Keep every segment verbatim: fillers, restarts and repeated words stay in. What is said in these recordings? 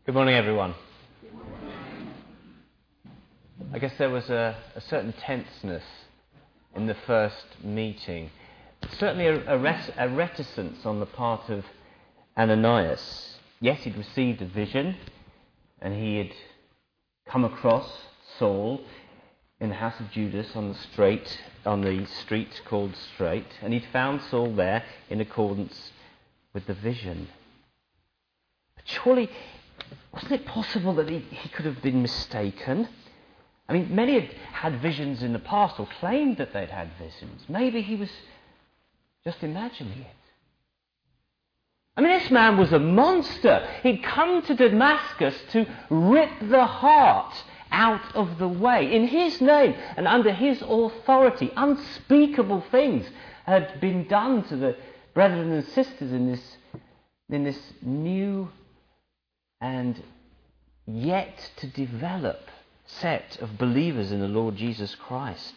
Good morning, everyone. I guess there was a, a certain tenseness in the first meeting. Certainly a, a, ret- a reticence on the part of Ananias. Yes, he'd received a vision, and he had come across Saul in the house of Judas on the straight, on the street called Straight, and he'd found Saul there in accordance with the vision. But surely, wasn't it possible that he, he could have been mistaken? I mean, many had had visions in the past or claimed that they'd had visions. Maybe he was just imagining it. I mean, this man was a monster. He'd come to Damascus to rip the heart out of the way. In his name and under his authority, unspeakable things had been done to the brethren and sisters in this, in this new and yet to develop set of believers in the Lord Jesus Christ.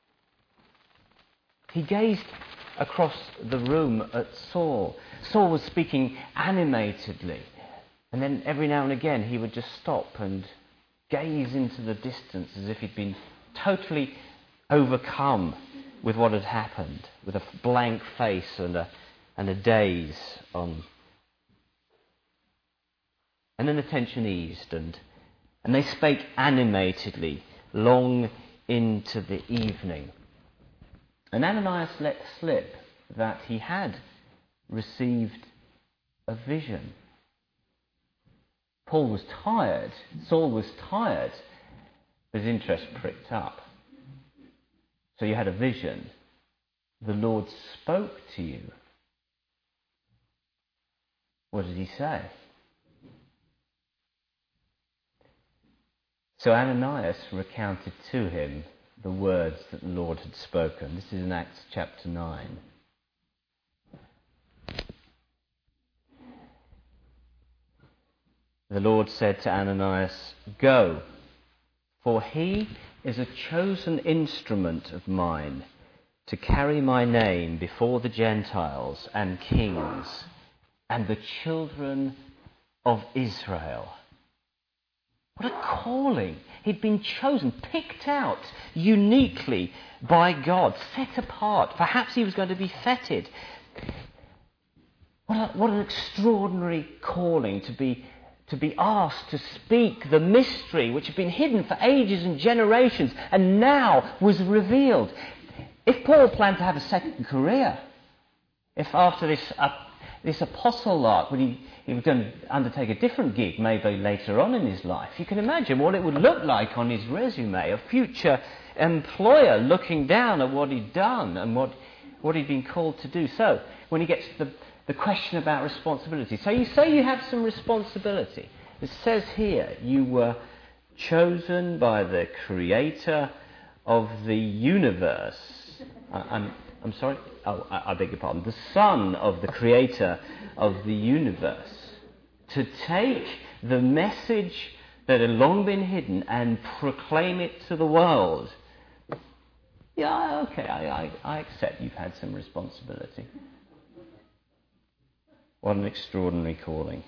He gazed across the room at Saul. Saul was speaking animatedly, and then every now and again he would just stop and gaze into the distance as if he'd been totally overcome with what had happened, with a blank face and a, and a daze on. And then the tension eased, and, and they spake animatedly long into the evening. And Ananias let slip that he had received a vision. Paul was tired, Saul was tired, his interest pricked up. So you had a vision. The Lord spoke to you. What did he say? So Ananias recounted to him the words that the Lord had spoken. This is in Acts chapter nine. The Lord said to Ananias, "Go, for he is a chosen instrument of mine to carry my name before the Gentiles and kings and the children of Israel." What a calling. He'd been chosen, picked out uniquely by God, set apart. Perhaps he was going to be feted. What, a, what an extraordinary calling to be, to be asked to speak the mystery which had been hidden for ages and generations and now was revealed. If Paul planned to have a second career, if after this uh, this apostle life, when he, he was going to undertake a different gig maybe later on in his life, you can imagine what it would look like on his resume, a future employer looking down at what he'd done and what, what he'd been called to do. So, when he gets to the, the question about responsibility, so you say you have some responsibility. It says here, you were chosen by the creator of the universe. I, I'm I'm sorry? Oh, I, I beg your pardon. The Son of the Creator of the universe. To take the message that had long been hidden and proclaim it to the world. Yeah, okay, I, I, I accept you've had some responsibility. What an extraordinary calling.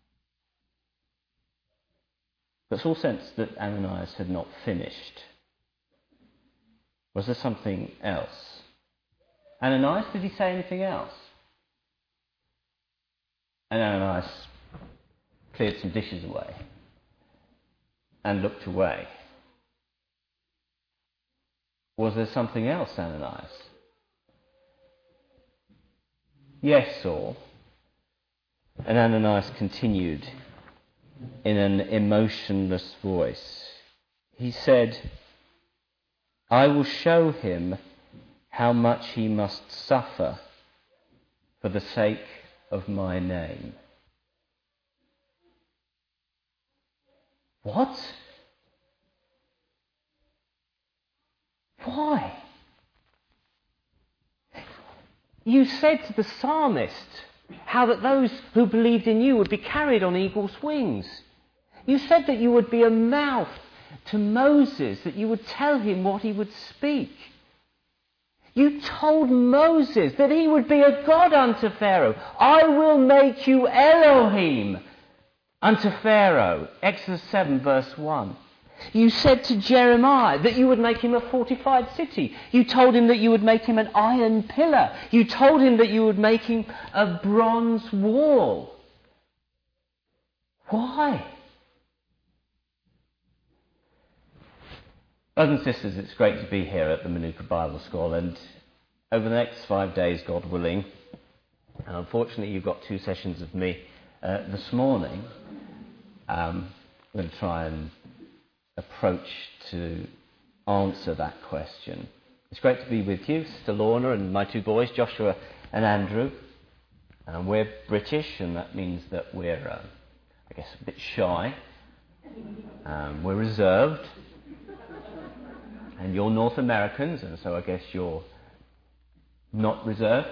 But Saul sensed that Ananias had not finished. Was there something else? Ananias, did he say anything else? And Ananias cleared some dishes away and looked away. Was there something else, Ananias? Yes, Saul. And Ananias continued in an emotionless voice. He said, "I will show him how much he must suffer for the sake of my name." What? Why? You said to the psalmist how that those who believed in you would be carried on eagle's wings. You said that you would be a mouth to Moses, that you would tell him what he would speak. You told Moses that he would be a God unto Pharaoh. I will make you Elohim. unto Pharaoh, Exodus seven verse one. You said to Jeremiah that you would make him a fortified city. You told him that you would make him an iron pillar. You told him that you would make him a bronze wall. Why? Brothers and sisters, it's great to be here at the Manuka Bible School, and over the next five days, God willing, and unfortunately you've got two sessions of me uh, this morning, um, I'm going to try and approach to answer that question. It's great to be with you, Sister Lorna and my two boys, Joshua and Andrew. Um, we're British, and that means that we're, uh, I guess, a bit shy. Um, we're reserved. And you're North Americans, and so I guess you're not reserved.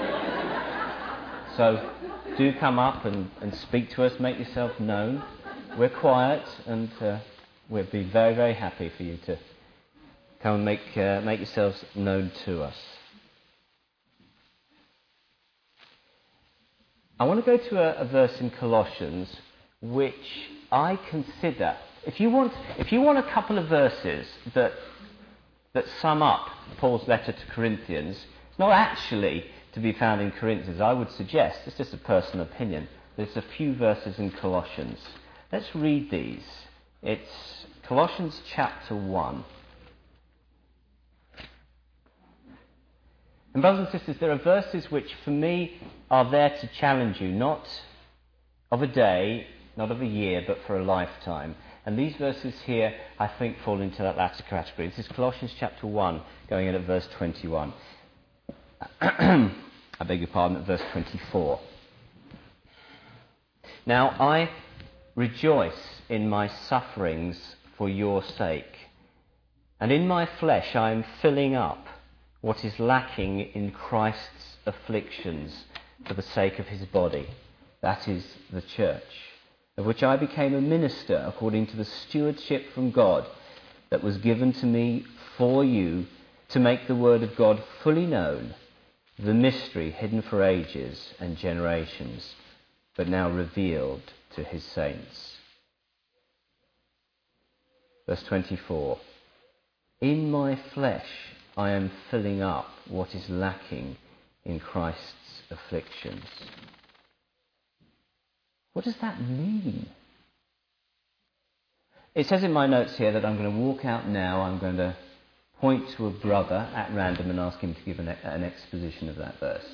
So do come up and, and speak to us, make yourself known. We're quiet, and uh, we'd be very, very happy for you to come and make, uh, make yourselves known to us. I want to go to a, a verse in Colossians which I consider, if you want, if you want a couple of verses that that sum up Paul's letter to Corinthians, it's not actually to be found in Corinthians. I would suggest, it's just a personal opinion, there's a few verses in Colossians. Let's read these. It's Colossians chapter one. And brothers and sisters, there are verses which for me are there to challenge you, not of a day, not of a year, but for a lifetime. And these verses here, I think, fall into that latter category. This is Colossians chapter one, going in at verse twenty-one. I beg your pardon, at verse twenty-four. Now I rejoice in my sufferings for your sake, and in my flesh I am filling up what is lacking in Christ's afflictions for the sake of his body, that is, the church, of which I became a minister according to the stewardship from God that was given to me for you, to make the word of God fully known, the mystery hidden for ages and generations, but now revealed to his saints. Verse twenty-four. In my flesh I am filling up what is lacking in Christ's afflictions. What does that mean? It says in my notes here that I'm going to walk out now, I'm going to point to a brother at random and ask him to give an, an exposition of that verse.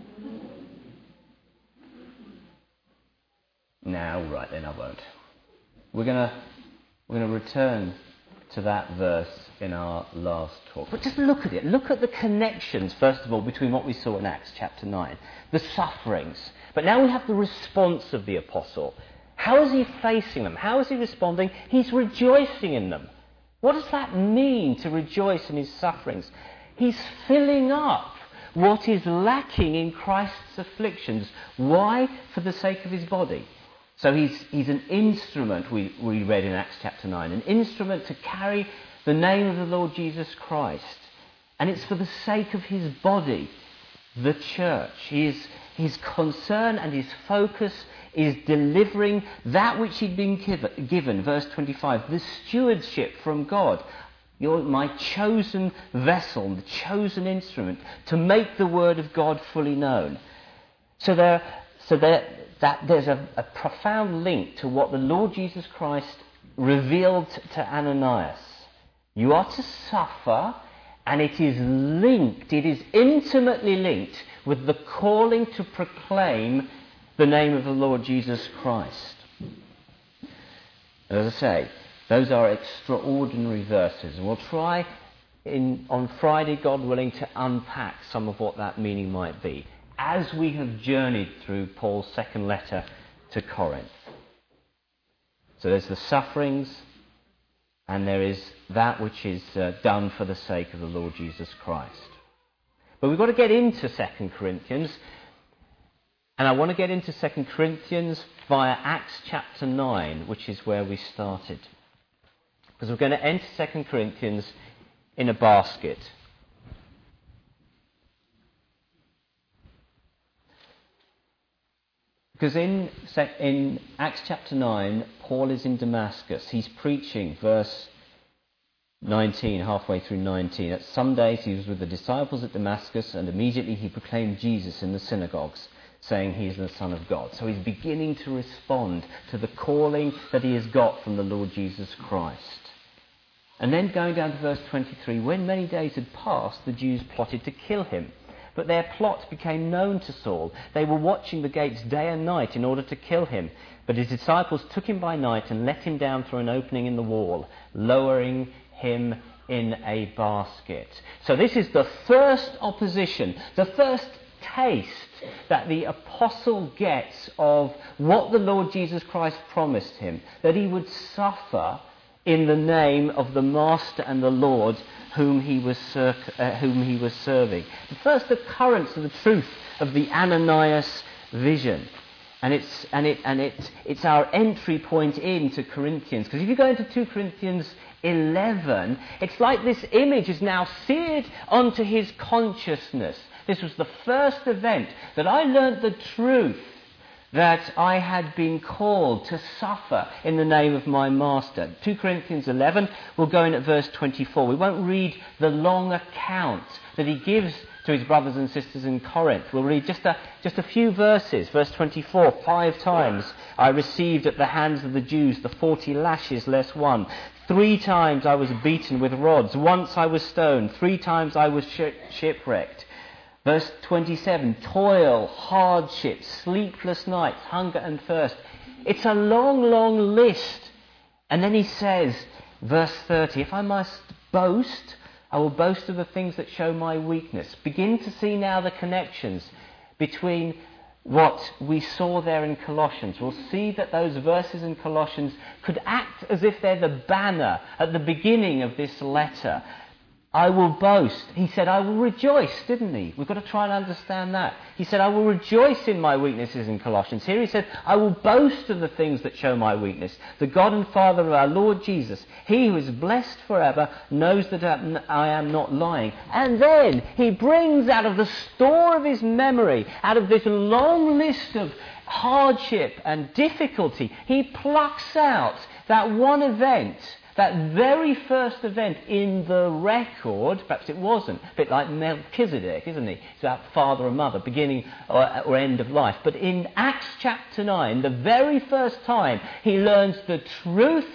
No, right then, I won't. We're going to we're going to return to that verse in our last talk. But just look at it. Look at the connections, first of all, between what we saw in Acts chapter nine, the sufferings. But now we have the response of the apostle. How is he facing them? How is he responding? He's rejoicing in them. What does that mean, to rejoice in his sufferings? He's filling up what is lacking in Christ's afflictions. Why? For the sake of his body. So he's, he's an instrument, we, we read in Acts chapter nine, an instrument to carry the name of the Lord Jesus Christ. And it's for the sake of his body, the church. His, his concern and his focus is delivering that which he'd been given, given. Verse twenty-five, the stewardship from God. You're my chosen vessel, the chosen instrument to make the word of God fully known. So there, so there, that there's a, a profound link to what the Lord Jesus Christ revealed to Ananias. You are to suffer, and it is linked, it is intimately linked with the calling to proclaim the name of the Lord Jesus Christ. As I say, those are extraordinary verses, and we'll try in, on Friday, God willing, to unpack some of what that meaning might be as we have journeyed through Paul's second letter to Corinth. So there's the sufferings, and there is that which is uh, done for the sake of the Lord Jesus Christ. But we've got to get into Second Corinthians, and I want to get into Second Corinthians via Acts chapter nine, which is where we started. Because we're going to enter Second Corinthians in a basket. Because in, in Acts chapter nine, Paul is in Damascus. He's preaching, verse nineteen, halfway through nineteen. At some days he was with the disciples at Damascus, and immediately he proclaimed Jesus in the synagogues, saying he is the Son of God. So he's beginning to respond to the calling that he has got from the Lord Jesus Christ. And then going down to verse twenty-three, when many days had passed, the Jews plotted to kill him. But their plot became known to Saul. They were watching the gates day and night in order to kill him. But his disciples took him by night and let him down through an opening in the wall, lowering him in a basket. So this is the first opposition, the first taste that the apostle gets of what the Lord Jesus Christ promised him, that he would suffer in the name of the Master and the Lord whom he was cir- uh, whom he was serving. The first occurrence of the truth of the Ananias vision. And it's and it and it's it's our entry point into Corinthians. Because if you go into two Corinthians eleven, it's like this image is now seared onto his consciousness. This was the first event that I learnt the truth that I had been called to suffer in the name of my Master. two Corinthians eleven, we'll go in at verse twenty-four. We won't read the long account that he gives to his brothers and sisters in Corinth. We'll read just a, just a few verses. Verse twenty-four, five times I received at the hands of the Jews the forty lashes less one. Three times I was beaten with rods. Once I was stoned. Three times I was sh- shipwrecked. Verse twenty-seven, toil, hardship, sleepless nights, hunger and thirst. It's a long, long list. And then he says, verse thirty, if I must boast, I will boast of the things that show my weakness. Begin to see now the connections between what we saw there in Colossians. We'll see that those verses in Colossians could act as if they're the banner at the beginning of this letter. I will boast. He said, I will rejoice, didn't he? We've got to try and understand that. He said, I will rejoice in my weaknesses in Colossians. Here he said, I will boast of the things that show my weakness. The God and Father of our Lord Jesus, he who is blessed forever, knows that I am not lying. And then he brings out of the store of his memory, out of this long list of hardship and difficulty, he plucks out that one event, that very first event in the record. Perhaps it wasn't, a bit like Melchizedek, isn't he? It's about father and mother, beginning or, or end of life. But in Acts chapter nine, the very first time he learns the truth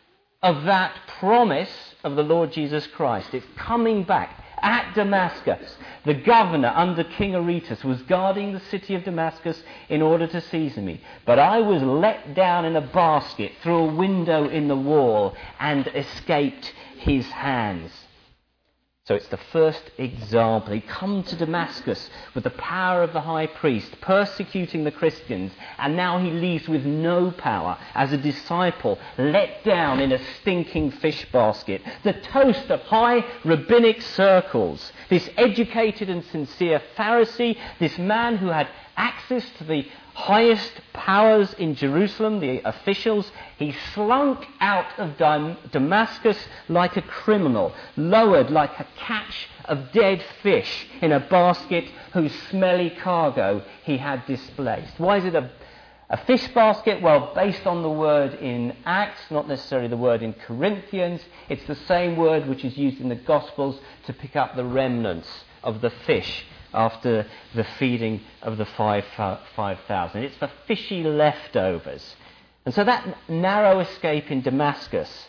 of that promise of the Lord Jesus Christ. It's coming back. At Damascus, the governor under King Aretas was guarding the city of Damascus in order to seize me. But I was let down in a basket through a window in the wall and escaped his hands. So it's the first example. He comes to Damascus with the power of the high priest, persecuting the Christians, and now he leaves with no power as a disciple, let down in a stinking fish basket. The toast of high rabbinic circles. This educated and sincere Pharisee, this man who had access to the highest powers in Jerusalem, the officials, he slunk out of Dam- Damascus like a criminal, lowered like a catch of dead fish in a basket whose smelly cargo he had displaced. Why is it a, a fish basket? Well, based on the word in Acts, not necessarily the word in Corinthians, it's the same word which is used in the Gospels to pick up the remnants of the fish after the feeding of the five thousand. It's for fishy leftovers. And so that narrow escape in Damascus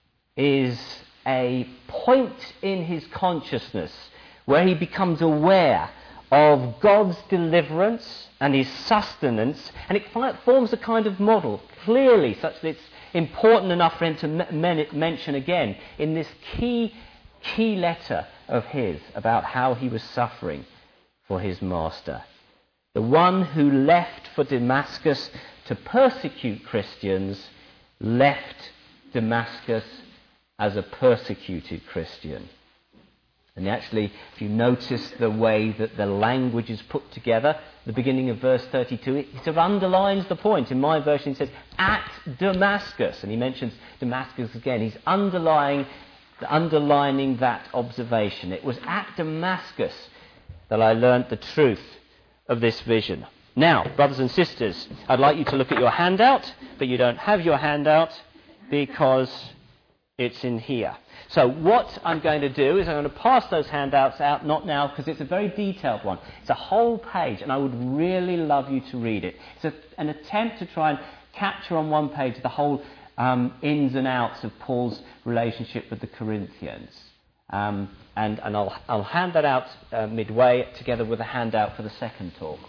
is a point in his consciousness where he becomes aware of God's deliverance and his sustenance, and it forms a kind of model, clearly, such that it's important enough for him to men- mention again in this key, key letter of his about how he was suffering for his Master. The one who left for Damascus to persecute Christians left Damascus as a persecuted Christian. And actually, if you notice the way that the language is put together, the beginning of verse thirty-two, it sort of underlines the point. In my version it says, at Damascus. And he mentions Damascus again. He's underlying, underlining that observation. It was at Damascus that I learnt the truth of this vision. Now, brothers and sisters, I'd like you to look at your handout, but you don't have your handout because it's in here. So what I'm going to do is I'm going to pass those handouts out, not now, because it's a very detailed one. It's a whole page, and I would really love you to read it. It's a, an attempt to try and capture on one page the whole um, ins and outs of Paul's relationship with the Corinthians. Um, and and I'll, I'll hand that out uh, midway, together with a handout for the second talk.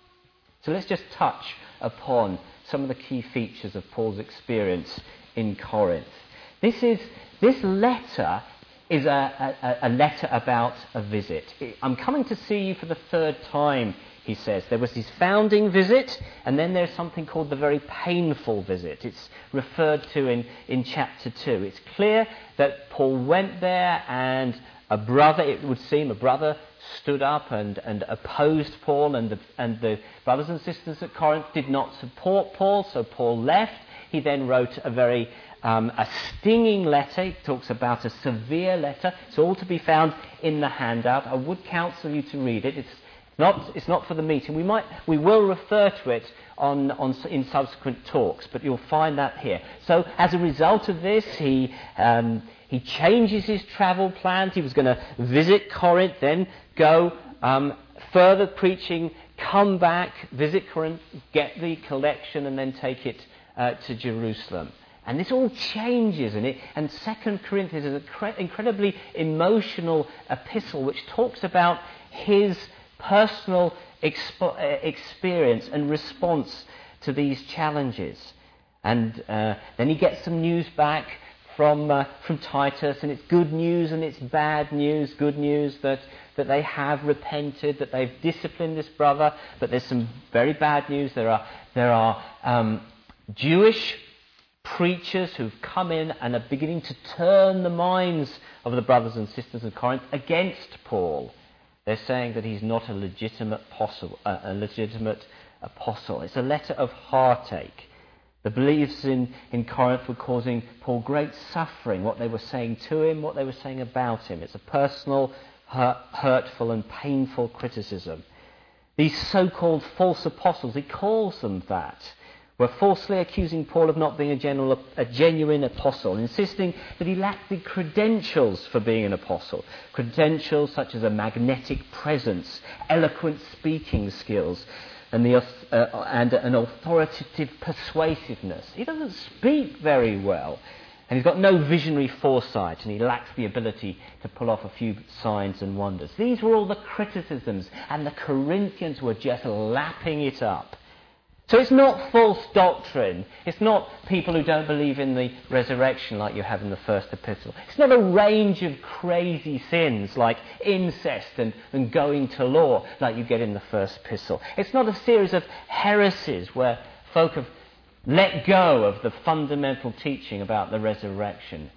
So let's just touch upon some of the key features of Paul's experience in Corinth. This is this letter is a, a, a letter about a visit. I'm coming to see you for the third time, he says. There was his founding visit, and then there's something called the very painful visit. It's referred to in, in chapter two. It's clear that Paul went there, and a brother, it would seem, a brother stood up and, and opposed Paul, and the, and the brothers and sisters at Corinth did not support Paul, so Paul left. He then wrote a very um, a stinging letter. He talks about a severe letter. It's all to be found in the handout. I would counsel you to read it. It's not it's not for the meeting. We might we will refer to it on, on in subsequent talks, but you'll find that here. So as a result of this, he um, he changes his travel plans. He was going to visit Corinth, then go um, further preaching, come back, visit Corinth, get the collection, and then take it uh, to Jerusalem. And this all changes in it. And Second Corinthians is an cre- incredibly emotional epistle which talks about his personal expo- uh, experience and response to these challenges. And uh, then he gets some news back from uh, from Titus, and it's good news and it's bad news. Good news that, that they have repented, that they've disciplined this brother, but there's some very bad news. There are there are um, Jewish preachers who've come in and are beginning to turn the minds of the brothers and sisters of Corinth against Paul. They're saying that he's not a legitimate apostle. Uh, a legitimate apostle. It's a letter of heartache. The beliefs in, in Corinth were causing Paul great suffering, what they were saying to him, what they were saying about him. It's a personal, hurt, hurtful and painful criticism. These so-called false apostles, he calls them that, were falsely accusing Paul of not being a, general, a genuine apostle, insisting that he lacked the credentials for being an apostle. Credentials such as a magnetic presence, eloquent speaking skills, and, the, uh, and an authoritative persuasiveness. He doesn't speak very well, and he's got no visionary foresight, and he lacks the ability to pull off a few signs and wonders. These were all the criticisms, and the Corinthians were just lapping it up. So it's not false doctrine. It's not people who don't believe in the resurrection like you have in the first epistle. It's not a range of crazy sins like incest and, and going to law like you get in the first epistle. It's not a series of heresies where folk have let go of the fundamental teaching about the resurrection.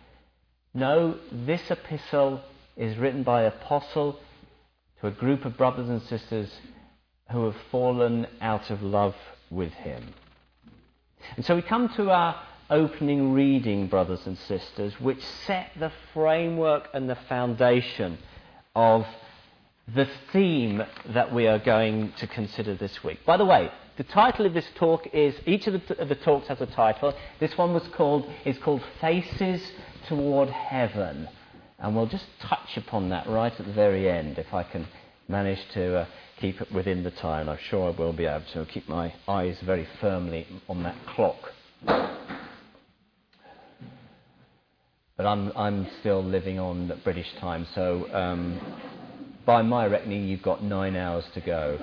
No, this epistle is written by an apostle to a group of brothers and sisters who have fallen out of love with him. And so we come to our opening reading, brothers and sisters, which set the framework and the foundation of the theme that we are going to consider this week. By the way, the title of this talk is, each of the, of the talks has a title. This one was called, is called Faces Toward Heaven. And we'll just touch upon that right at the very end, if I can manage to uh, keep it within the time. I'm sure I will be able to keep my eyes very firmly on that clock. But I'm I'm still living on British time, so um, by my reckoning, you've got nine hours to go.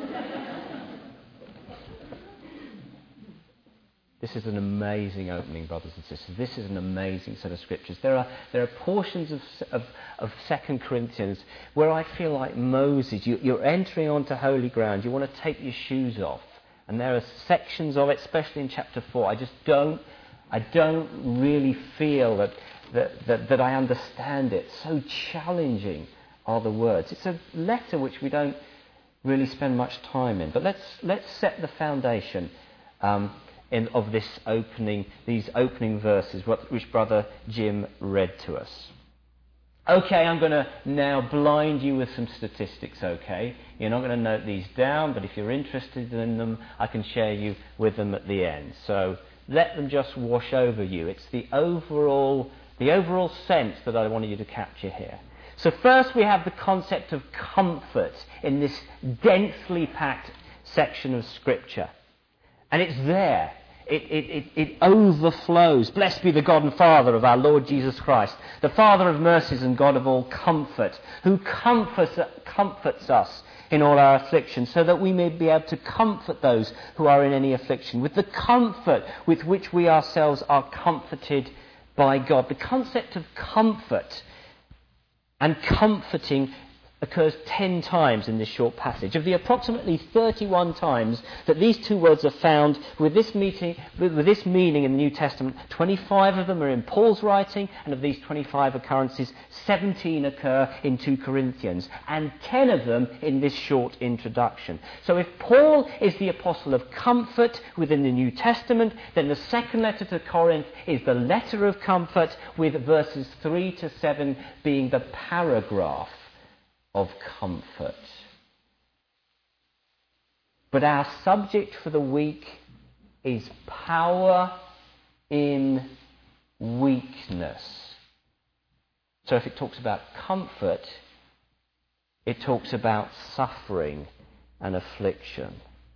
This is an amazing opening, brothers and sisters. This is an amazing set of scriptures. There are there are portions of of, of Second Corinthians where I feel like Moses. You, you're entering onto holy ground. You want to take your shoes off, and there are sections of it, especially in chapter four. I just don't I don't really feel that that that, that I understand it. So challenging are the words. It's a letter which we don't really spend much time in. But let's let's set the foundation. Um, In, of this opening, these opening verses, what, which Brother Jim read to us. Okay, I'm going to now blind you with some statistics, okay? You're not going to note these down, but if you're interested in them, I can share you with them at the end. So let them just wash over you. It's the overall, the overall sense that I wanted you to capture here. So first we have the concept of comfort in this densely packed section of Scripture. And it's there. It, it, it, it overflows. Blessed be the God and Father of our Lord Jesus Christ, the Father of mercies and God of all comfort, who comforts, comforts us in all our affliction, so that we may be able to comfort those who are in any affliction with the comfort with which we ourselves are comforted by God. The concept of comfort and comforting occurs ten times in this short passage. Of the approximately thirty-one times that these two words are found with this, meeting, with this meaning in the New Testament, twenty-five of them are in Paul's writing, and of these twenty-five occurrences, seventeen occur in two Corinthians, and ten of them in this short introduction. So if Paul is the apostle of comfort within the New Testament, then the second letter to Corinth is the letter of comfort, with verses three to seven being the paragraph of comfort. But our subject for the week is power in weakness. So if it talks about comfort, it talks about suffering and affliction.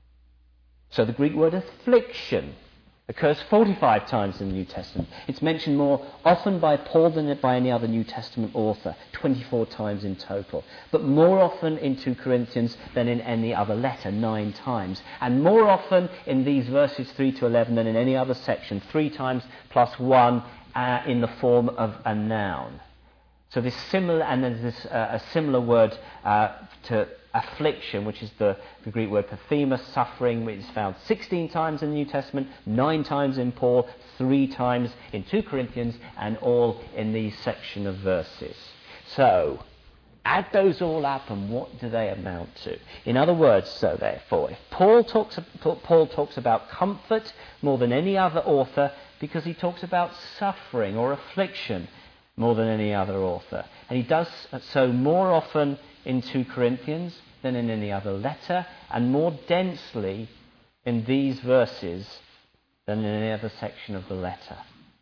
So the Greek word affliction occurs forty-five times in the New Testament. It's mentioned more often by Paul than by any other New Testament author, twenty-four times in total. But more often in two Corinthians than in any other letter, nine times. And more often in these verses three to eleven than in any other section, three times plus one uh, in the form of a noun. So this similar, and there's this uh, a similar word uh, to affliction, which is the, the Greek word pathema, suffering, which is found sixteen times in the New Testament, nine times in Paul, three times in two Corinthians, and all in these section of verses. So, add those all up, and what do they amount to? In other words, so therefore, if Paul talks, Paul talks about comfort more than any other author, because he talks about suffering or affliction more than any other author. And he does so more often in two Corinthians than in any other letter, and more densely in these verses than in any other section of the letter.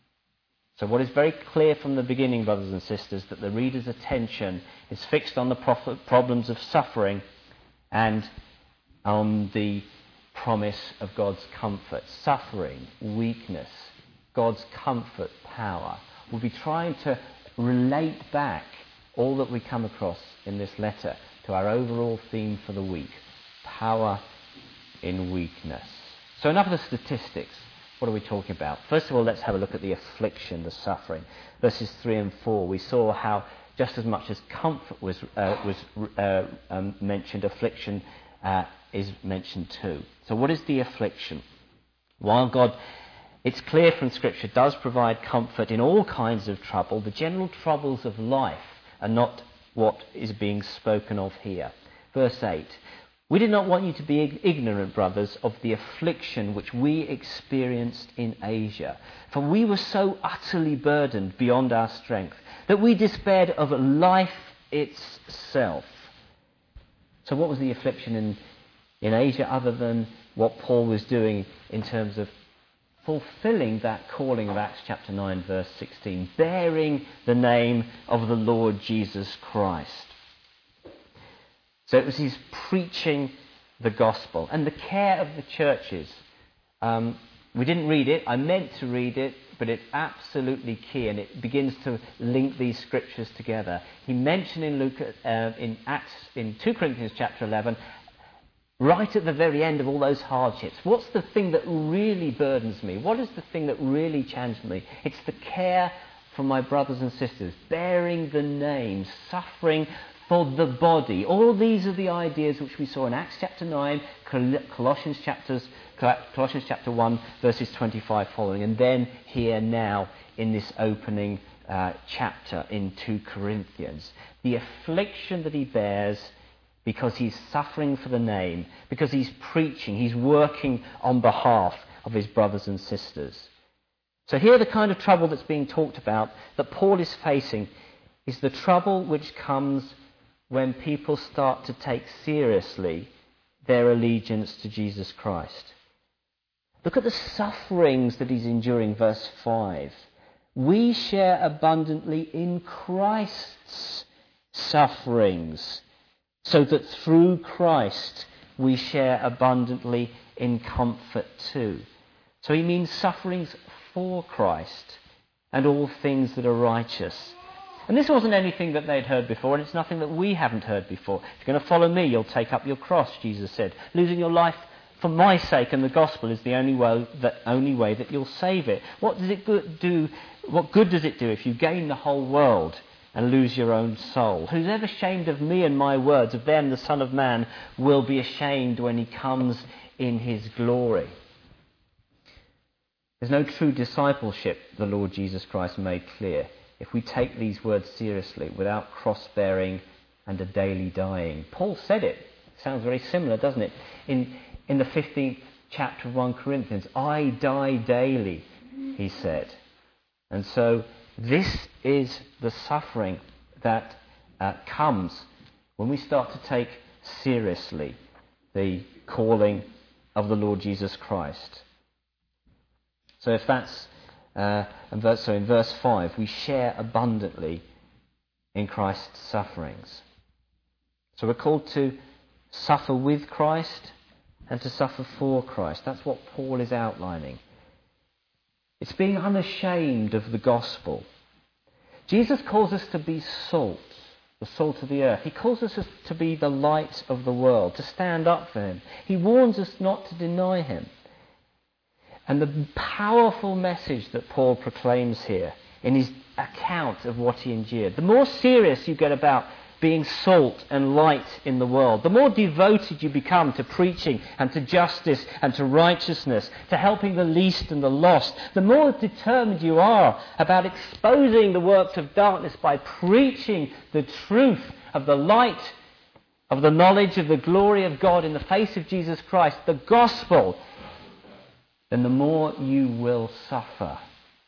So what is very clear from the beginning, brothers and sisters, that the reader's attention is fixed on the prof- problems of suffering and on the promise of God's comfort. Suffering, weakness, God's comfort, power. We'll be trying to relate back all that we come across in this letter to our overall theme for the week, power in weakness. So enough of the statistics. What are we talking about? First of all, let's have a look at the affliction, the suffering. Verses three and four, we saw how just as much as comfort was, uh, was uh, um, mentioned, affliction uh, is mentioned too. So what is the affliction? While God, it's clear from Scripture, does provide comfort in all kinds of trouble, the general troubles of life are not what is being spoken of here. Verse eight, we did not want you to be ignorant, brothers, of the affliction which we experienced in Asia. For we were so utterly burdened beyond our strength that we despaired of life itself. So what was the affliction in, in Asia other than what Paul was doing in terms of fulfilling that calling of Acts chapter nine, verse sixteen, bearing the name of the Lord Jesus Christ? So it was his preaching the gospel and the care of the churches. Um, we didn't read it. I meant to read it, but it's absolutely key, and it begins to link these scriptures together. He mentioned in Luke, uh, in Acts, in two Corinthians chapter eleven, right at the very end of all those hardships, what's the thing that really burdens me? What is the thing that really challenged me? It's the care for my brothers and sisters, bearing the name, suffering for the body. All these are the ideas which we saw in Acts chapter nine, Colossians chapters, Colossians chapter one, verses twenty-five following, and then here now in this opening uh, chapter in two Corinthians. The affliction that he bears because he's suffering for the name, because he's preaching, he's working on behalf of his brothers and sisters. So here the kind of trouble that's being talked about that Paul is facing is the trouble which comes when people start to take seriously their allegiance to Jesus Christ. Look at the sufferings that he's enduring, verse five. We share abundantly in Christ's sufferings, so that through Christ we share abundantly in comfort too. So he means sufferings for Christ and all things that are righteous. And this wasn't anything that they'd heard before, and it's nothing that we haven't heard before. If you're going to follow me, you'll take up your cross, Jesus said. Losing your life for my sake and the gospel is the only way that, only way that you'll save it. What does it good do? What good does it do if you gain the whole world and lose your own soul? Who's ever ashamed of me and my words, of them the Son of Man will be ashamed when he comes in his glory. There's no true discipleship, the Lord Jesus Christ made clear, if we take these words seriously without cross-bearing and a daily dying. Paul said it. Sounds very similar, doesn't it? In, in the fifteenth chapter of First Corinthians, I die daily, he said. And so this is the suffering that uh, comes when we start to take seriously the calling of the Lord Jesus Christ. So if that's, uh, and verse, so in verse five, we share abundantly in Christ's sufferings. So we're called to suffer with Christ and to suffer for Christ. That's what Paul is outlining. It's being unashamed of the gospel. Jesus calls us to be salt, the salt of the earth. He calls us to be the light of the world, to stand up for him. He warns us not to deny him. And the powerful message that Paul proclaims here in his account of what he endured, the more serious you get about being salt and light in the world, the more devoted you become to preaching and to justice and to righteousness, to helping the least and the lost, the more determined you are about exposing the works of darkness by preaching the truth of the light, of the knowledge of the glory of God in the face of Jesus Christ, the gospel, then the more you will suffer.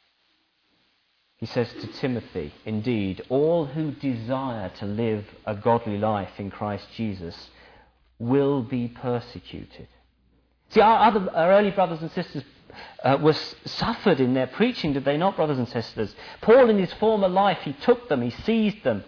He says to Timothy, indeed, all who desire to live a godly life in Christ Jesus will be persecuted. See, our, other, our early brothers and sisters uh, were suffered in their preaching, did they not, brothers and sisters? Paul, in his former life, he took them, he seized them.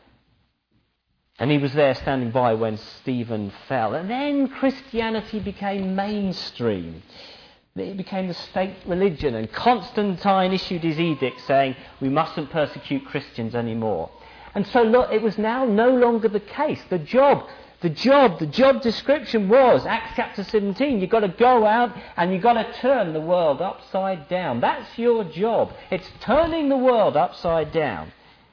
And he was there standing by when Stephen fell. And then Christianity became mainstream. It became the state religion, and Constantine issued his edict saying we mustn't persecute Christians anymore. And so look, it was now no longer the case. The job, the job, the job description was, Acts chapter seventeen, you've got to go out and you've got to turn the world upside down. That's your job. It's turning the world upside down.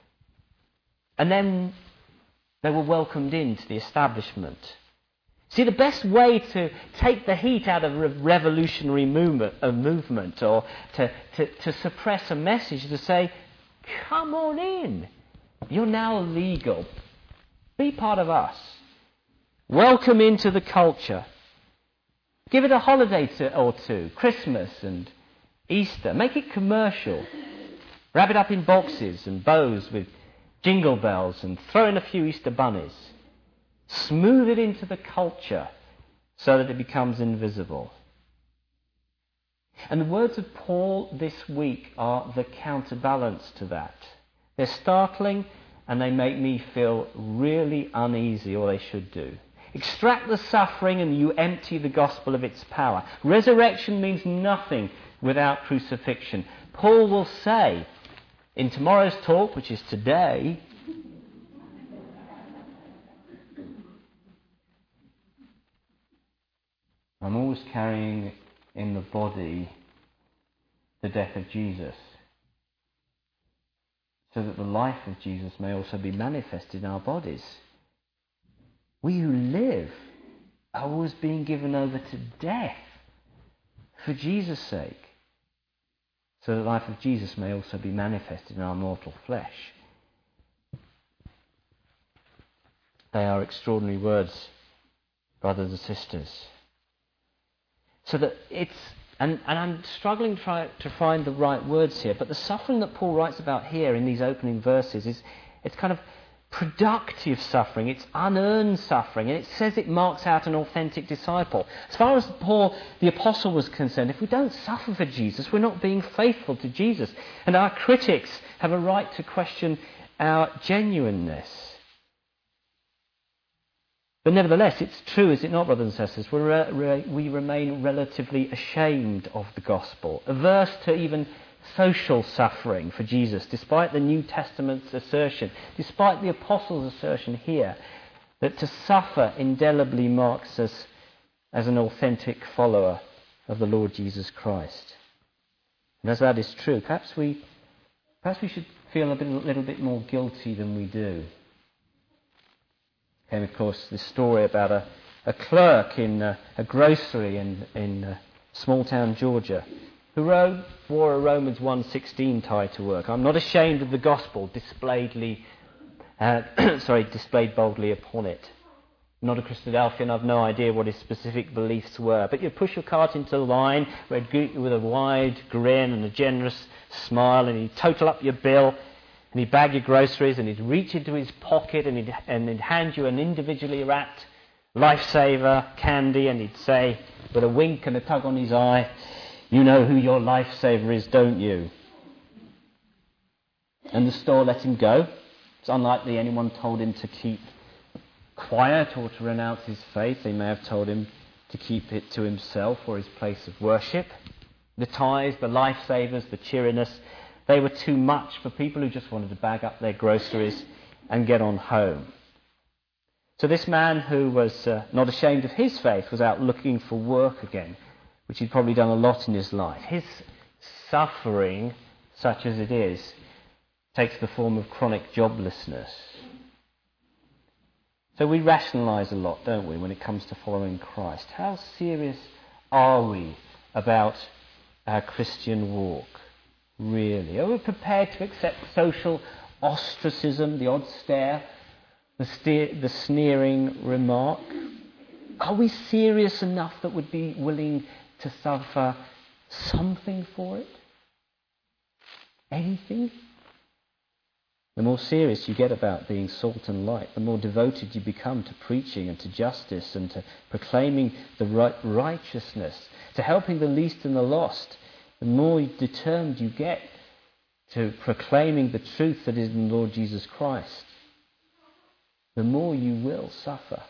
And then they were welcomed into the establishment. See, the best way to take the heat out of a revolutionary movement, a movement or to, to, to suppress a message, to say, come on in. You're now legal. Be part of us. Welcome into the culture. Give it a holiday to, or two, Christmas and Easter. Make it commercial. Wrap it up in boxes and bows with jingle bells and throw in a few Easter bunnies. Smooth it into the culture so that it becomes invisible. And the words of Paul this week are the counterbalance to that. They're startling and they make me feel really uneasy, or they should do. Extract the suffering and you empty the gospel of its power. Resurrection means nothing without crucifixion. Paul will say in tomorrow's talk, which is today, I'm always carrying in the body the death of Jesus, so that the life of Jesus may also be manifested in our bodies. We who live are always being given over to death for Jesus' sake, so that the life of Jesus may also be manifested in our mortal flesh. They are extraordinary words, brothers and sisters. So that it's, and, and I'm struggling to, try, to find the right words here, but the suffering that Paul writes about here in these opening verses is, It's kind of productive suffering. It's unearned suffering. And it says it marks out an authentic disciple. As far as Paul, the apostle, was concerned, if we don't suffer for Jesus, we're not being faithful to Jesus. And our critics have a right to question our genuineness. But nevertheless, it's true, is it not, brothers and sisters? We're, re- we remain relatively ashamed of the gospel, averse to even social suffering for Jesus, despite the New Testament's assertion, despite the apostles' assertion here, that to suffer indelibly marks us as an authentic follower of the Lord Jesus Christ. And as that is true, perhaps we, perhaps we should feel a bit, a little bit more guilty than we do. Came, of course, this story about a, a clerk in a, a grocery in, in uh, small town Georgia who wrote, wore a Romans one sixteen tie to work. I'm not ashamed of the gospel displayedly, uh, sorry, displayed boldly upon it. I'm not a Christadelphian, I've no idea what his specific beliefs were. But you push your cart into the line with a wide grin and a generous smile, and he'd total up your bill, and he'd bag your groceries, and he'd reach into his pocket, and he'd, and he'd hand you an individually wrapped lifesaver candy, and he'd say, with a wink and a tug on his eye, "You know who your lifesaver is, don't you?" And the store let him go. It's unlikely anyone told him to keep quiet or to renounce his faith. They may have told him to keep it to himself or his place of worship. The ties, the lifesavers, the cheeriness, they were too much for people who just wanted to bag up their groceries and get on home. So this man, who was uh, not ashamed of his faith, was out looking for work again, which he'd probably done a lot in his life. His suffering, such as it is, takes the form of chronic joblessness. So we rationalise a lot, don't we, when it comes to following Christ? How serious are we about our Christian walk, really? Are we prepared to accept social ostracism, the odd stare, the, steer, the sneering remark? Are we serious enough that we'd be willing to suffer something for it? Anything? The more serious you get about being salt and light, the more devoted you become to preaching and to justice and to proclaiming the right righteousness, to helping the least and the lost, the more determined you get to proclaiming the truth that is in the Lord Jesus Christ, the more you will suffer.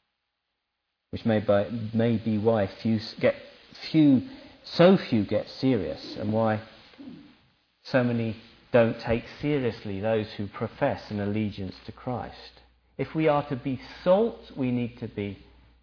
Which may, by, may be why few get few, so few get serious, and why so many don't take seriously those who profess an allegiance to Christ. If we are to be salt, we need to be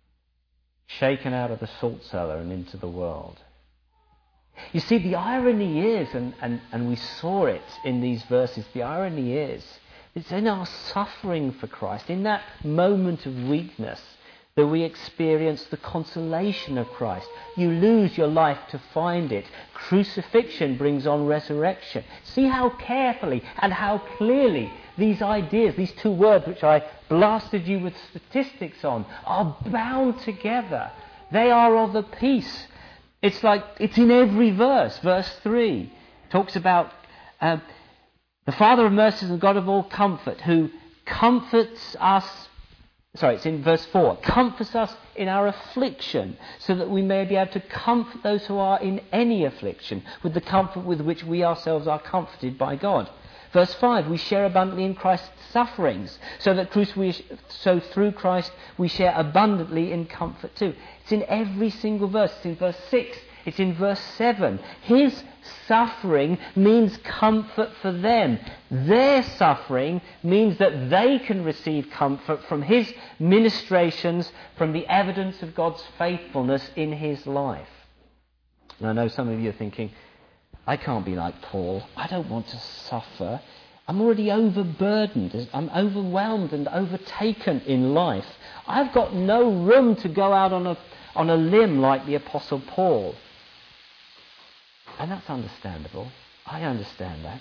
shaken out of the salt cellar and into the world. You see, the irony is, and, and, and we saw it in these verses, the irony is, it's in our suffering for Christ, in that moment of weakness, that we experience the consolation of Christ. You lose your life to find it. Crucifixion brings on resurrection. See how carefully and how clearly these ideas, these two words which I blasted you with statistics on, are bound together. They are of a piece. It's like, it's in every verse. Verse three talks about uh, the Father of mercies and God of all comfort, who comforts us. Sorry, it's in verse four. Comforts us in our affliction, so that we may be able to comfort those who are in any affliction with the comfort with which we ourselves are comforted by God. Verse five, we share abundantly in Christ's sufferings, so that so through Christ we share abundantly in comfort too. It's in every single verse. It's in verse six. It's in verse seven. His suffering means comfort for them. Their suffering means that they can receive comfort from his ministrations, from the evidence of God's faithfulness in his life. And I know some of you are thinking, I can't be like Paul. I don't want to suffer. I'm already overburdened. I'm overwhelmed and overtaken in life. I've got no room to go out on a, on a limb like the Apostle Paul. And that's understandable. I understand that.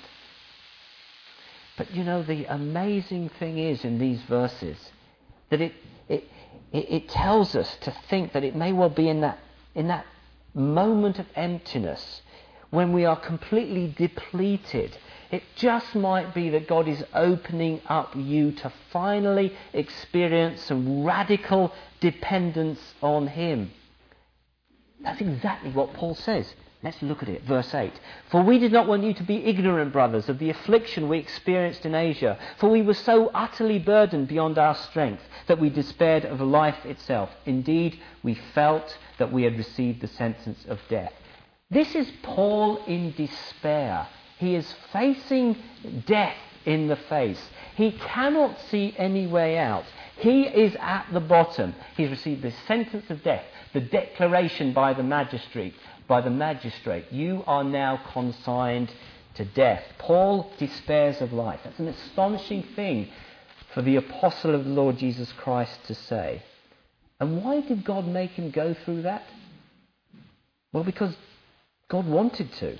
But you know, the amazing thing is in these verses that it it, it, it tells us to think that it may well be in that in that moment of emptiness, when we are completely depleted, It just might be that God is opening up you to finally experience some radical dependence on him. That's exactly what Paul says. Let's look at it. Verse eight. For we did not want you to be ignorant, brothers, of the affliction we experienced in Asia. For we were so utterly burdened beyond our strength that we despaired of life itself. Indeed, we felt that we had received the sentence of death. This is Paul in despair. He is facing death in the face. He cannot see any way out. He is at the bottom. He's received the sentence of death, the declaration by the magistrate. By the magistrate, you are now consigned to death. Paul despairs of life. That's an astonishing thing for the apostle of the Lord Jesus Christ to say. And why did God make him go through that? Well, because God wanted to.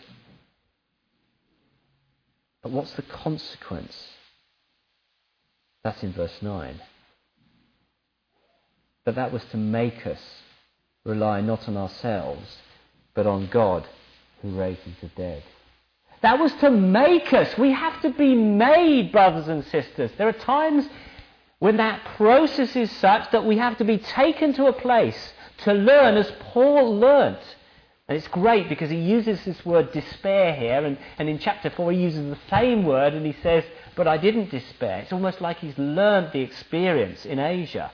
But what's the consequence? That's in verse nine. But that was to make us rely not on ourselves, but on God who raises the dead. That was to make us. We have to be made, brothers and sisters. There are times when that process is such that we have to be taken to a place to learn as Paul learnt. And it's great because he uses this word despair here, and, and in chapter four he uses the same word and he says, but I didn't despair. It's almost like he's learnt the experience in Asia.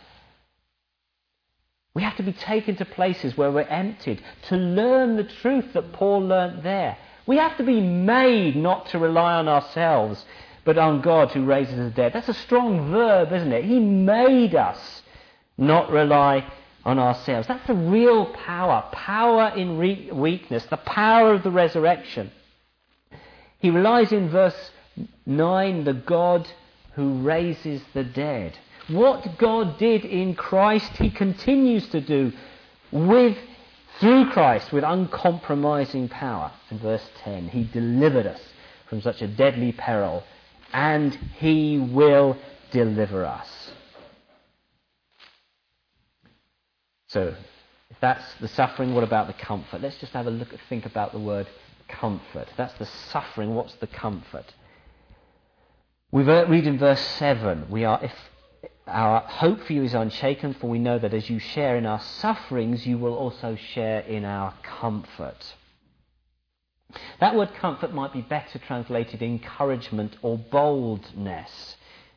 We have to be taken to places where we're emptied to learn the truth that Paul learnt there. We have to be made not to rely on ourselves, but on God who raises the dead. That's a strong verb, isn't it? He made us not rely on ourselves. That's the real power. Power in re- weakness. The power of the resurrection. He relies in verse nine, the God who raises the dead. What God did in Christ, he continues to do with, through Christ with uncompromising power. In verse ten, he delivered us from such a deadly peril, and he will deliver us. So, if that's the suffering, what about the comfort? Let's just have a look, think about the word comfort. If that's the suffering, what's the comfort? We read in verse seven, we are, if our hope for you is unshaken, for we know that as you share in our sufferings, you will also share in our comfort. That word comfort might be better translated encouragement or boldness.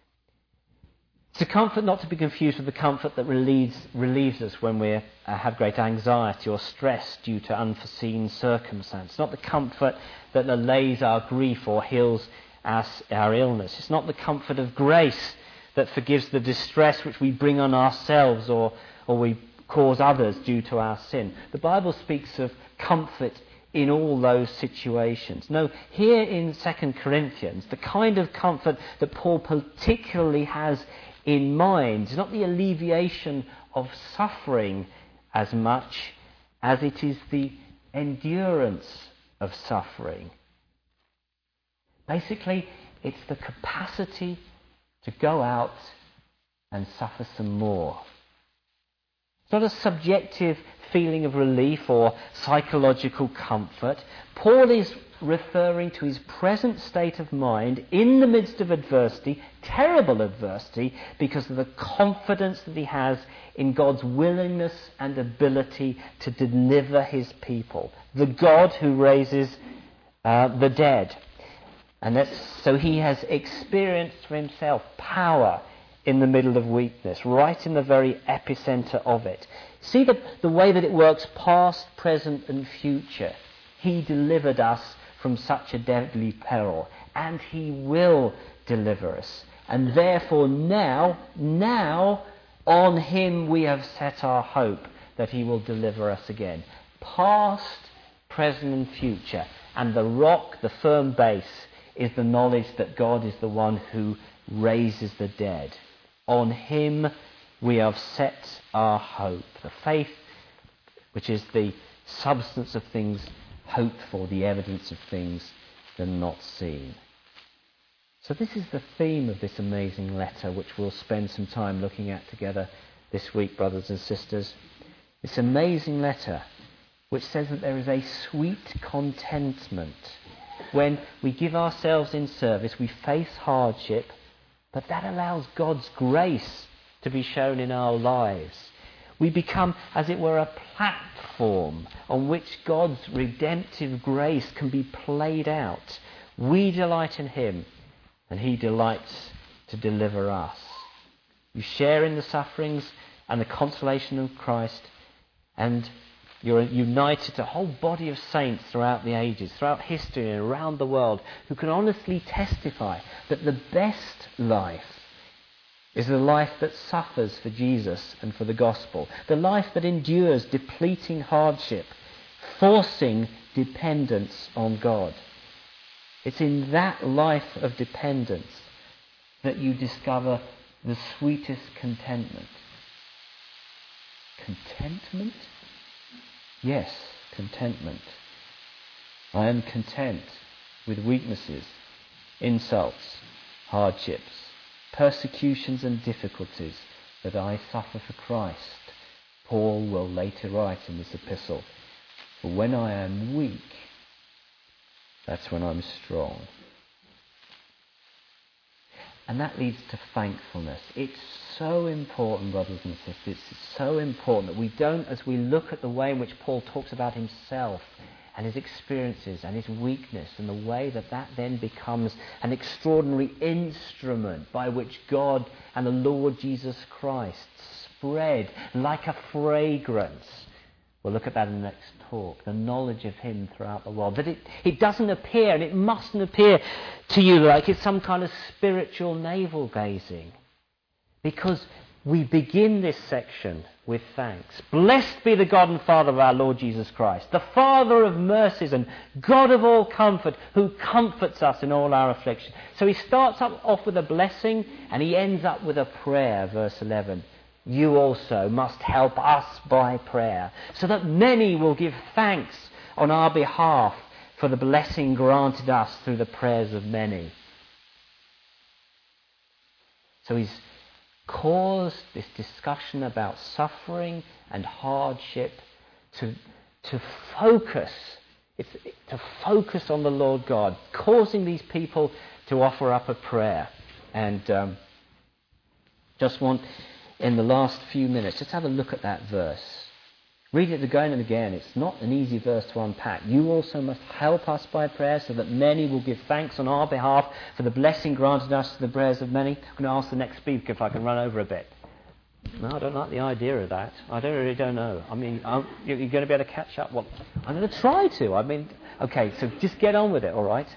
It's a comfort not to be confused with the comfort that relieves, relieves us when we uh, have great anxiety or stress due to unforeseen circumstance. It's not the comfort that allays our grief or heals our, our illness. It's not the comfort of grace that forgives the distress which we bring on ourselves or, or we cause others due to our sin. The Bible speaks of comfort in all those situations. No, here in Second Corinthians, the kind of comfort that Paul particularly has in mind is not the alleviation of suffering as much as it is the endurance of suffering. Basically, it's the capacity to go out and suffer some more. It's not a subjective feeling of relief or psychological comfort. Paul is referring to his present state of mind in the midst of adversity, terrible adversity, because of the confidence that he has in God's willingness and ability to deliver his people. The God who raises uh, the dead. And that's, so he has experienced for himself power in the middle of weakness, right in the very epicenter of it. See the, the way that it works past, present and future. He delivered us from such a deadly peril, and he will deliver us. And therefore now, now on him we have set our hope that he will deliver us again. Past, present and future. And the rock, the firm base, is the knowledge that God is the one who raises the dead. On him we have set our hope. The faith, which is the substance of things hoped for, the evidence of things that are not seen. So this is the theme of this amazing letter, which we'll spend some time looking at together this week, brothers and sisters. This amazing letter, which says that there is a sweet contentment when we give ourselves in service, we face hardship, but that allows God's grace to be shown in our lives. We become, as it were, a platform on which God's redemptive grace can be played out. We delight in him, and he delights to deliver us. You share in the sufferings and the consolation of Christ, and you're united to a whole body of saints throughout the ages, throughout history and around the world, who can honestly testify that the best life is the life that suffers for Jesus and for the gospel, the life that endures depleting hardship, forcing dependence on God. It's in that life of dependence that you discover the sweetest contentment. Contentment? Yes, contentment. I am content with weaknesses, insults, hardships, persecutions and difficulties that I suffer for Christ. Paul will later write in this epistle, for when I am weak, that's when I'm strong. And that leads to thankfulness. It's so important, brothers and sisters, it's so important that we don't, as we look at the way in which Paul talks about himself and his experiences and his weakness, and the way that that then becomes an extraordinary instrument by which God and the Lord Jesus Christ spread like a fragrance. We'll look at that in the next talk, the knowledge of him throughout the world. That it, it doesn't appear, and it mustn't appear to you like it's some kind of spiritual navel gazing. Because we begin this section with thanks. Blessed be the God and Father of our Lord Jesus Christ, the Father of mercies and God of all comfort, who comforts us in all our affliction. So he starts up off with a blessing, and he ends up with a prayer, verse eleven. You also must help us by prayer, so that many will give thanks on our behalf for the blessing granted us through the prayers of many. So he's caused this discussion about suffering and hardship to, to focus, it's, to focus on the Lord God, causing these people to offer up a prayer. And um, just want, in the last few minutes, just have a look at that verse. Read it again and again. It's not an easy verse to unpack. You also must help us by prayer, so that many will give thanks on our behalf for the blessing granted us to the prayers of many. I'm going to ask the next speaker if I can run over a bit. No, I don't like the idea of that. I don't really don't know. I mean, I'm, you're going to be able to catch up. What I'm going to try to. I mean, okay, so just get on with it, all right?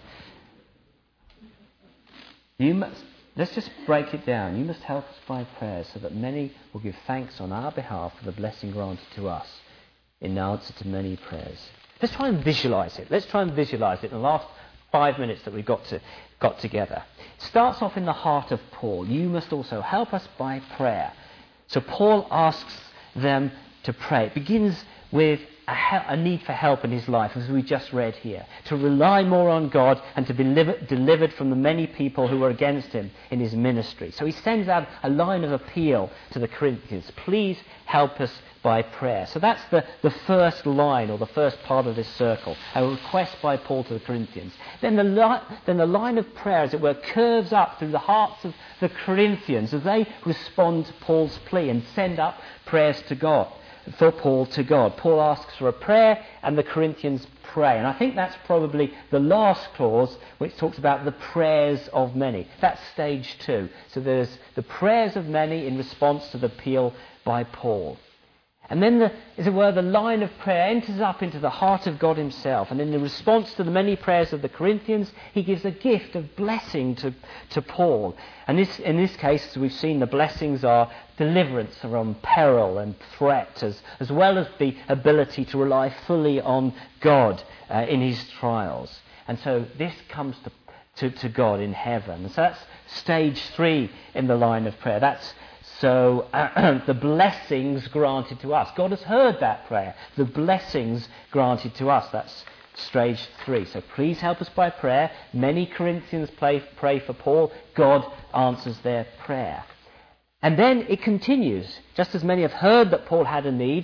You must. Let's just break it down. You must help us by prayer, so that many will give thanks on our behalf for the blessing granted to us in answer to many prayers. Let's try and visualize it. Let's try and visualize it in the last five minutes that we got to got together. It starts off in the heart of Paul. You must also help us by prayer. So Paul asks them to pray. It begins with a, he- a need for help in his life, as we just read here, to rely more on God and to be liv- delivered from the many people who were against him in his ministry. So he sends out a line of appeal to the Corinthians. Please help us by prayer. So that's the, the first line, or the first part of this circle, a request by Paul to the Corinthians. Then the, li- then the line of prayer, as it were, curves up through the hearts of the Corinthians as they respond to Paul's plea and send up prayers to God. For Paul to God. Paul asks for a prayer, and the Corinthians pray. And I think that's probably the last clause, which talks about the prayers of many. That's stage two. So there's the prayers of many in response to the appeal by Paul. And then, the, as it were, the line of prayer enters up into the heart of God himself. And in the response to the many prayers of the Corinthians, he gives a gift of blessing to, to Paul. And this, in this case, as we've seen, the blessings are deliverance from peril and threat, as, as well as the ability to rely fully on God uh, in his trials. And so this comes to, to, to God in heaven. And so that's stage three in the line of prayer. That's So uh, the blessings granted to us. God has heard that prayer. The blessings granted to us. That's stage three. So please help us by prayer. Many Corinthians pray, pray for Paul. God answers their prayer. And then it continues. Just as many have heard that Paul had a need,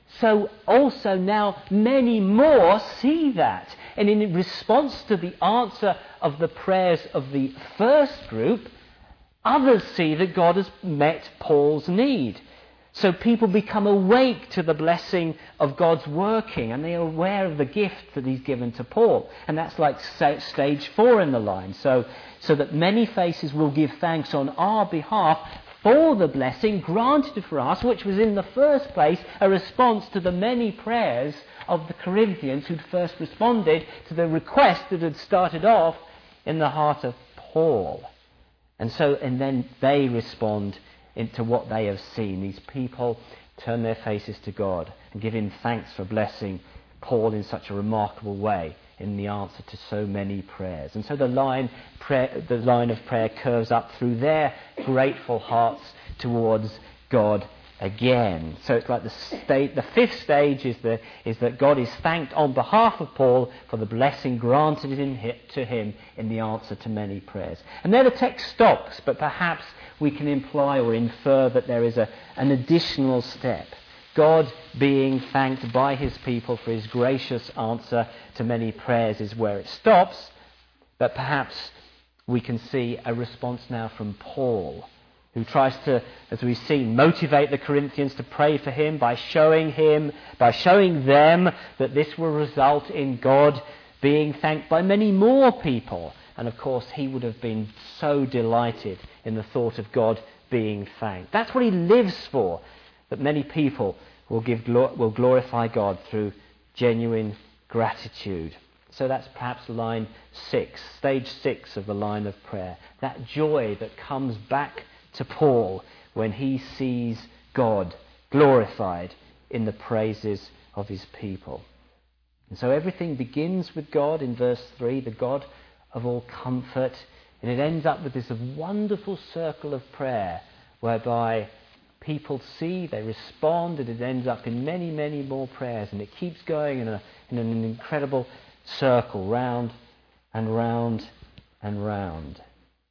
so also now many more see that. And in response to the answer of the prayers of the first group, others see that God has met Paul's need. So people become awake to the blessing of God's working, and they are aware of the gift that he's given to Paul. And that's like stage four in the line. So, so that many faces will give thanks on our behalf for the blessing granted for us, which was in the first place a response to the many prayers of the Corinthians who'd first responded to the request that had started off in the heart of Paul. And so, and then they respond into what they have seen. These people turn their faces to God and give him thanks for blessing Paul in such a remarkable way in the answer to so many prayers. And so the line, prayer, the line of prayer curves up through their grateful hearts towards God again. So it's like the state, the fifth stage is, the, is that God is thanked on behalf of Paul for the blessing granted in, to him in the answer to many prayers. And there the text stops, but perhaps we can imply or infer that there is a, an additional step. God being thanked by his people for his gracious answer to many prayers is where it stops, but perhaps we can see a response now from Paul, who tries to, as we've seen, motivate the Corinthians to pray for him by showing him, by showing them that this will result in God being thanked by many more people. And of course, he would have been so delighted in the thought of God being thanked. That's what he lives for, that many people will give will glorify God through genuine gratitude. So that's perhaps line six, stage six of the line of prayer. That joy that comes back to Paul when he sees God glorified in the praises of his people. And so everything begins with God in verse three, the God of all comfort, and it ends up with this wonderful circle of prayer whereby people see, they respond, and it ends up in many, many more prayers, and it keeps going in, a, in an incredible circle, round and round and round.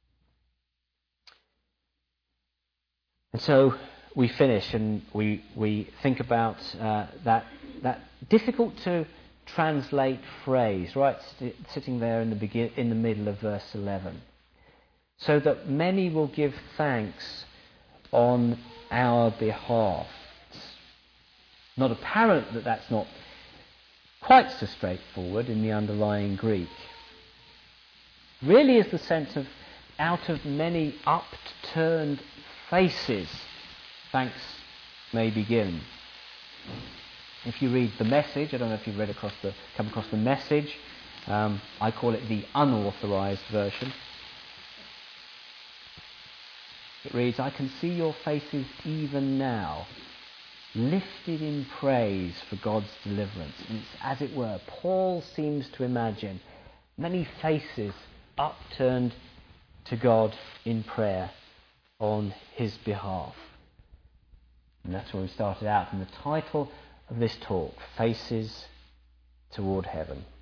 And so we finish and we we think about uh, that that difficult to translate phrase, right, st- sitting there in the begin in the middle of verse eleven. So that many will give thanks on our behalf. It's not apparent that that's not quite so straightforward in the underlying Greek. Really is the sense of out of many upturned faces, thanks may be given. If you read the Message, I don't know if you've read across the come across the Message, um, I call it the unauthorized version. It reads, "I can see your faces even now, lifted in praise for God's deliverance." And it's, as it were, Paul seems to imagine many faces upturned to God in prayer on his behalf. And that's where we started out in the title of this talk, Faces Toward Heaven.